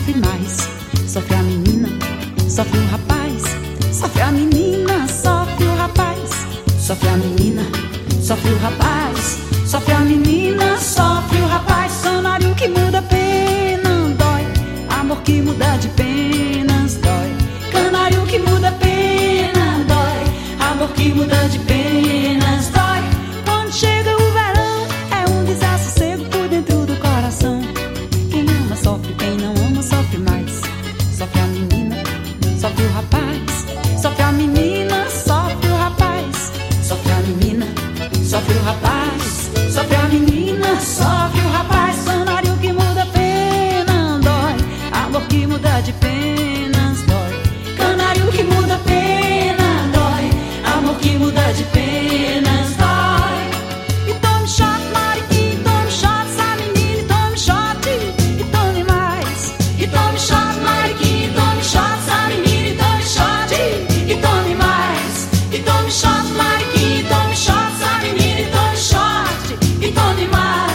sofre mais. Sofre a menina, sofre o rapaz. Sofre a menina, sofre o rapaz. Sofre a menina, sofre o rapaz. Sofre a menina, sofre o rapaz. Canário que muda pena, dói. Amor que muda de penas, dói. Canário que muda pena, dói. Amor que muda de penas, dói. Quando chega o verão, é um desassossego por dentro do coração. Quem ama sofre, quem não ama sofre mais. Sofre a menina, sofre o rapaz. Sofre a menina, sofre o rapaz. Sofre a menina, sofre o rapaz. Sofre a menina, sofre o rapaz. Canário que muda pena, dói. Amor que muda de penas, dói. Canário que muda pena, dói. Amor que muda de penas, dói. E tome shot, mariquinha, e tome shot, essa menina, e tome shot, e tome mais. E tome shot, mariquinha, e tome shot, essa menina, e tome shot, e tome mais. E tome shot, mariquinha, e tome shot, essa menina, e tome shot, e tome mais.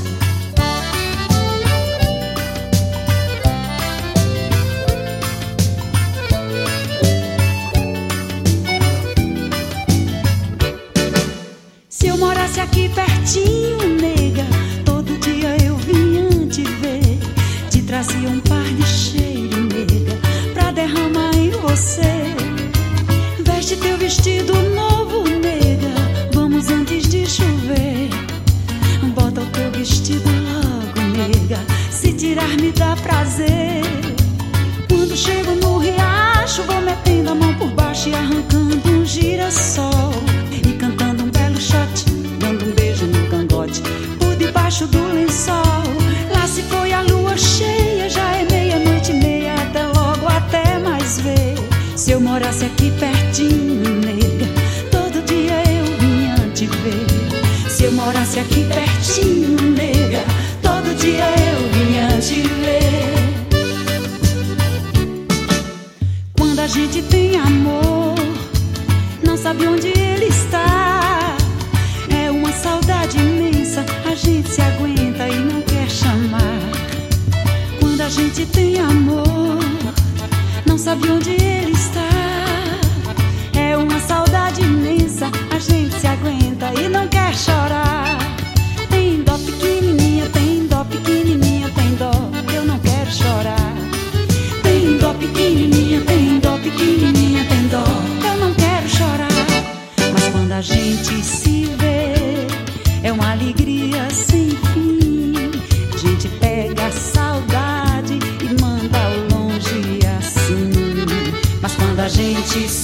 Se eu morasse aqui pertinho, nega, todo dia eu vinha te ver. Te trazia um par de cheiro, nega, pra derramar em você. Veste teu vestido novo, nega, vamos antes de chover. Bota o teu vestido logo, nega, se tirar me dá prazer. Quando chego no riacho, vou metendo a mão por baixo e arrancando um girassol. E cantando um belo shot, dando um beijo no cangote, por debaixo do lençol. Lá se foi a lua cheia, já é meia-noite e meia. Até logo, até mais ver. Se eu morasse aqui pertinho, nega, todo dia eu vinha te ver. Se eu morasse aqui pertinho, nega, todo dia eu vinha te ver. Quando a gente tem amor, não sabe onde ele está. É uma saudade imensa, a gente se aguenta e não quer chamar. Quando a gente tem amor, não sabe onde ele está. É uma saudade imensa, a gente se aguenta e não quer chorar. Tem dó pequenininha, tem dó pequenininha, tem dó, eu não quero chorar. Tem dó pequenininha, tem dó pequenininha, tem dó, eu não quero chorar. Mas quando a gente se vê, é uma alegria sem fim. A gente pega a saudade e manda longe assim. Mas quando a gente